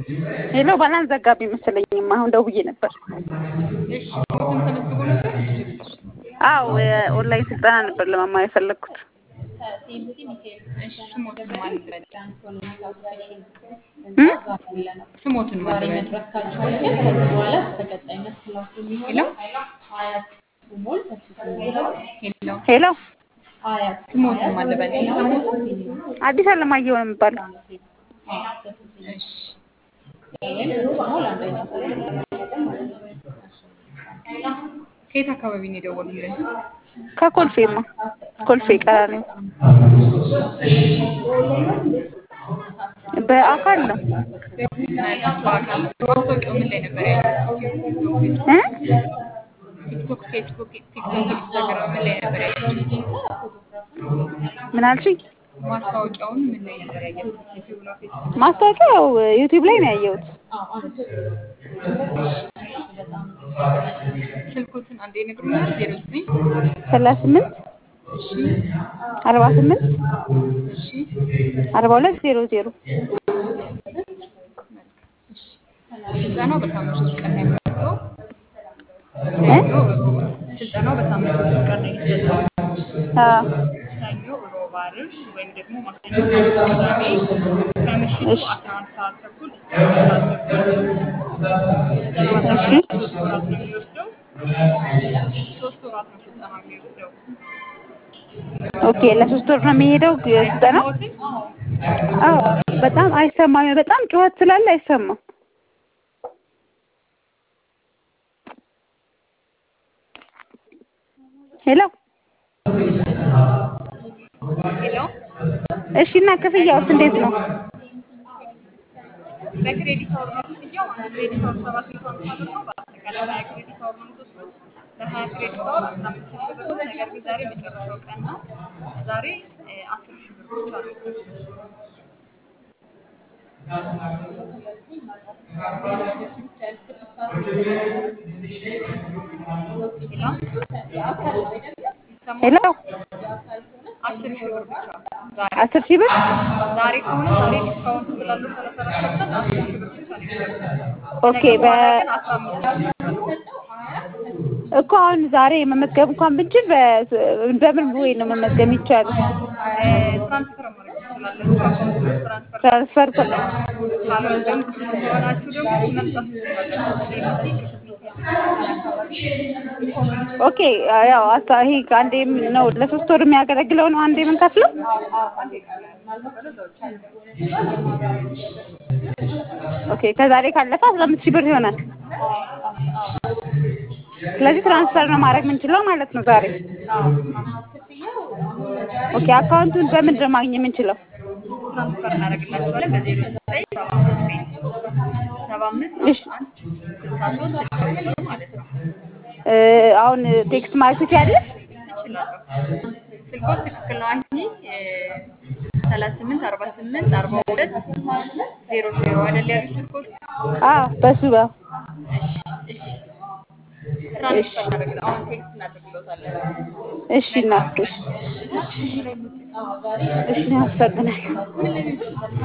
ሄሎ ባላንስ ዘጋቢ መሰለኝማ አሁን ደውዬ ነበር። እሺ ኮርሱን ተመዝግቦ ነበር። አዎ ኦንላይን ስልጠና ነበር ለመማር የፈለኩት። እሺ ስሞትን ማን ልበል? እ ስሞትን ማን ልበል? ሄሎ ሄሎ ሄሎ ስሞትን ማን ልበል? አይሰማዎትም? አዲስ አለማየሁ ነው የሚባለው። እሺ ከየት አካባቢ ነው የደወሉልን? ከኮልፌማ ኮልፌ ቀራኒዮ በአካል ነው። በአካል ማስታወቂያው ምን ላይ ነበር ያየሁት? እ ቲክቶክ፣ ፌስቡክ፣ ኢንስታግራም ምን ላይ ነበር ያየሁት? ምን አልሽኝ? ማስታወቂያውን ምን ላይ ነበር ያየሁት? ዩቲዩብ ነው ፌስቡክ? ማስታወቂያው ዩቲዩብ ላይ ነው ያየሁት። ስልኮትን አንዴ ነግሩኛል። 09 38 እሺ 48 እሺ 42 00 እሺ ስልጠናው በሳምንት 3 ቀን ነው የሚሰጠው። እ ስልጠናው በሳምንት 3 ቀን ነው የሚሰጠው። ሰኞ፣ ሮብ፣ ዓርብ ወይም ደግሞ ማክሰኞ፣ ሐሙስ፣ ቅዳሜ ከምሽቱ እሺ 11 ሰዓት ተኩል እስከ 1 ሰዓት ተኩል። ስልጠናው እሺ አጠቃላይ 3 ወራት ነው የሚወስደው። 3 ወራት ነው ስልጠናው የሚወስደው። ኦኬ ለሶስት ወር ነው የሚሄደው ስልጠና? አይሰማዎትም? አዎ በጣም አይሰማም። በጣም ጩኸት ስላለ አይሰማም። ሄሎ ሄሎ እሺ እና ክፍያውስ እንዴት ነው? በክሬዲት አወር ነው ክፍያው። አንድ ክሬዲት አወር 750 ብር ነው። በአጠቃላይ 20 ክሬዲት አወር ነው የምትወስዱት። ለ20 ክሬዲት አወር 15000 ብር ነው። ነገር ግን ዛሬ መጨረሻው ቀን ነው። ዛሬ 10000 ብር ብቻ ነው የምትከፍሉት። ሄሎ ይሰማዎታል? 10000 ብር ብቻ ዛሬ 10,000 ብር? ዛሬ ከሆነ ዛሬ ዲስካውንት ስላለው 34% 10000 ብር ብቻ ነው የሚከፍሉት። ኦኬ ከነገ በኋላ ግን 15000 ብር ነው። እኮ አሁን ዛሬ መመዝገብ እንኳን ብንችል በምን ወይ ነው መመዝገብ የሚቻለው? ትራንስፈር ማድረግ ትችላላችሁ። አካውንት ትራንስፈር ትራንስፈር ካልሆነ ደግሞ ቅርብ ከሆናችሁ ደግሞ መምጣት ትችላላችሁ። ሴሚሲ ቅዱስ ሚካኤል ኦኬ ያው ይሄ አንዴ ነው ለሶስት ወር የሚያገለግለው ነው አንዴ የምንከፍለው? አንዴ ኦኬ ከዛሬ ካለፈ 15,000 ብር ይሆናል። ስለዚህ ትራንስፈር ነው ማድረግ የምንችለው ማለት ነው ዛሬ። ኦኬ አካውንቱን በምንድን ነው ማግኘት የምንችለው? ትራንስፈር እናደርግላችኋለን በ0979 እሺ 75 11 63 ማለት ነው። አሁን ቴክስት ማለት ትችያለሽ? እችላለሁ። ስልኮት ትክክል ነው። አንቺ 38 48 42 00 አይደል ያሉት ስልኮት? አዎ በሱ ጋር እሺ እሺ ትራንስፈር እናደርግልዎታለን። አሁን ቴክስት እናደርግልዎታለን። እሺ እናትሽ እሺ አመሰግናለሁ።